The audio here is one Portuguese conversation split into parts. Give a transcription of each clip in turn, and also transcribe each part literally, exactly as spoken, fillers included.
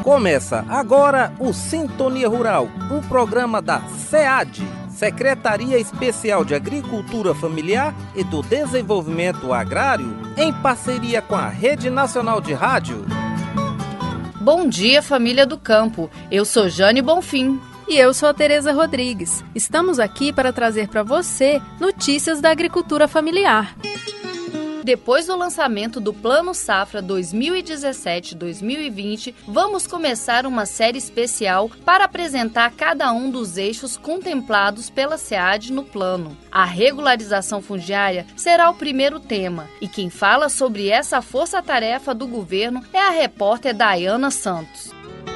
Começa agora o Sintonia Rural, um programa da SEAD, Secretaria Especial de Agricultura Familiar e do Desenvolvimento Agrário, em parceria com a Rede Nacional de Rádio. Bom dia, família do campo. Eu sou Jane Bonfim. E eu sou a Tereza Rodrigues. Estamos aqui para trazer para você notícias da agricultura familiar. Depois do lançamento do Plano Safra dois mil e dezessete a dois mil e vinte, vamos começar uma série especial para apresentar cada um dos eixos contemplados pela SEAD no plano. A regularização fundiária será o primeiro tema, e quem fala sobre essa força-tarefa do governo é a repórter Dayana Santos.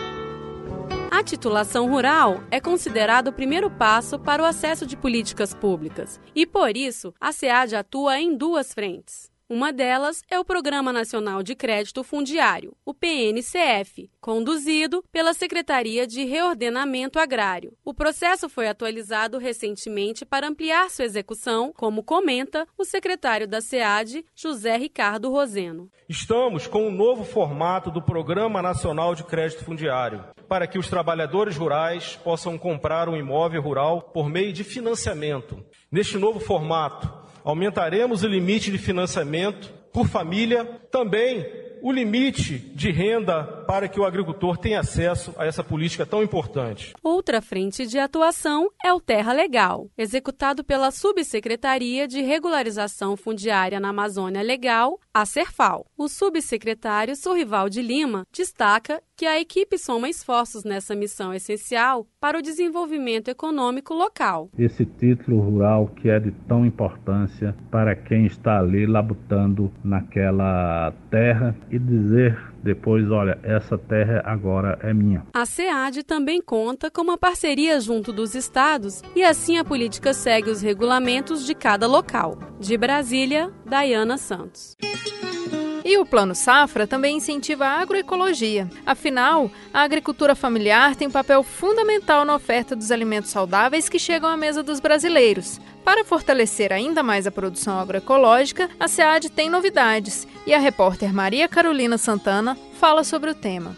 A titulação rural é considerado o primeiro passo para o acesso de políticas públicas e, por isso, a SEAD atua em duas frentes. Uma delas é o Programa Nacional de Crédito Fundiário, o P N C F, conduzido pela Secretaria de Reordenamento Agrário. O processo foi atualizado recentemente para ampliar sua execução, como comenta o secretário da SEAD, José Ricardo Roseno. Estamos com um novo formato do Programa Nacional de Crédito Fundiário, para que os trabalhadores rurais possam comprar um imóvel rural por meio de financiamento. Neste novo formato, aumentaremos o limite de financiamento por família, também o limite de renda para que o agricultor tenha acesso a essa política tão importante. Outra frente de atuação é o Terra Legal, executado pela Subsecretaria de Regularização Fundiária na Amazônia Legal, a SERFAL. O subsecretário Sorrival de Lima destaca que a equipe soma esforços nessa missão essencial para o desenvolvimento econômico local. Esse título rural que é de tão importância para quem está ali labutando naquela terra e dizer depois, olha, essa terra agora é minha. A SEAD também conta com uma parceria junto dos estados e assim a política segue os regulamentos de cada local. De Brasília, Dayana Santos. E o Plano Safra também incentiva a agroecologia. Afinal, a agricultura familiar tem um papel fundamental na oferta dos alimentos saudáveis que chegam à mesa dos brasileiros. Para fortalecer ainda mais a produção agroecológica, a SEAD tem novidades e a repórter Maria Carolina Santana fala sobre o tema.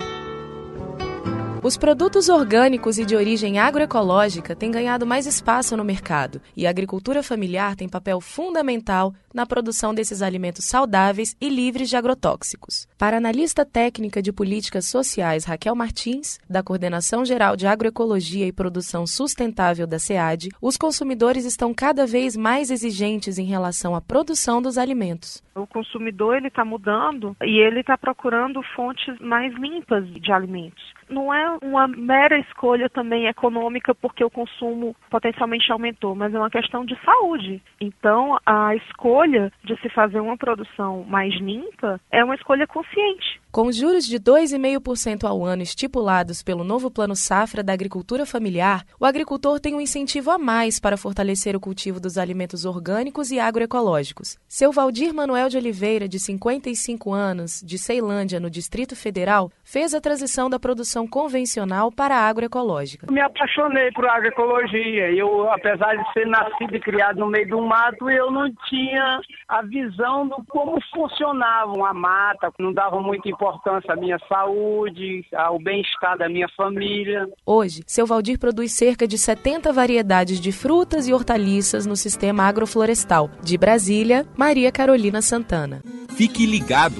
Os produtos orgânicos e de origem agroecológica têm ganhado mais espaço no mercado e a agricultura familiar tem papel fundamental na produção desses alimentos saudáveis e livres de agrotóxicos. Para a analista técnica de políticas sociais Raquel Martins, da Coordenação Geral de Agroecologia e Produção Sustentável da SEAD, os consumidores estão cada vez mais exigentes em relação à produção dos alimentos. O consumidor ele está mudando e ele está procurando fontes mais limpas de alimentos. Não é uma mera escolha também econômica porque o consumo potencialmente aumentou, mas é uma questão de saúde. Então, a escolha de se fazer uma produção mais limpa é uma escolha consciente. Com juros de dois vírgula cinco por cento ao ano estipulados pelo novo Plano Safra da Agricultura Familiar, o agricultor tem um incentivo a mais para fortalecer o cultivo dos alimentos orgânicos e agroecológicos. Seu Valdir Manuel de Oliveira, de cinquenta e cinco anos, de Ceilândia, no Distrito Federal, fez a transição da produção convencional para a agroecológica. Me apaixonei por agroecologia. Eu, apesar de ser nascido e criado no meio do mato, eu não tinha a visão de como funcionava a mata, não dava muita importância à minha saúde, ao bem-estar da minha família. Hoje, seu Valdir produz cerca de setenta variedades de frutas e hortaliças no sistema agroflorestal. De Brasília, Maria Carolina Santana. Fique ligado!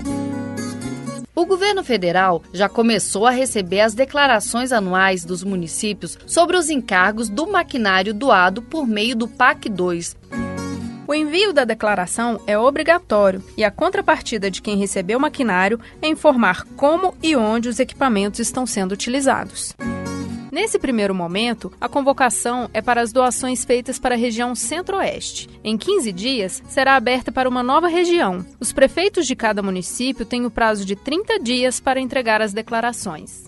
O governo federal já começou a receber as declarações anuais dos municípios sobre os encargos do maquinário doado por meio do P A C dois. O envio da declaração é obrigatório e a contrapartida de quem recebeu o maquinário é informar como e onde os equipamentos estão sendo utilizados. Nesse primeiro momento, a convocação é para as doações feitas para a região Centro-Oeste. Em quinze dias, será aberta para uma nova região. Os prefeitos de cada município têm o prazo de trinta dias para entregar as declarações.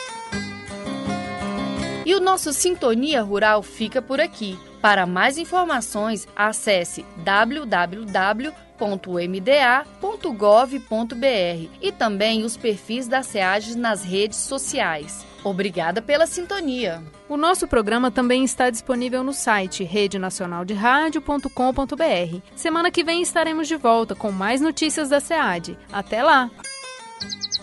E o nosso Sintonia Rural fica por aqui. Para mais informações, acesse w w w ponto m d a ponto gov ponto b r e também os perfis da SEAD nas redes sociais. Obrigada pela sintonia. O nosso programa também está disponível no site rede nacional de rádio ponto com ponto b r. Semana que vem estaremos de volta com mais notícias da SEAD. Até lá!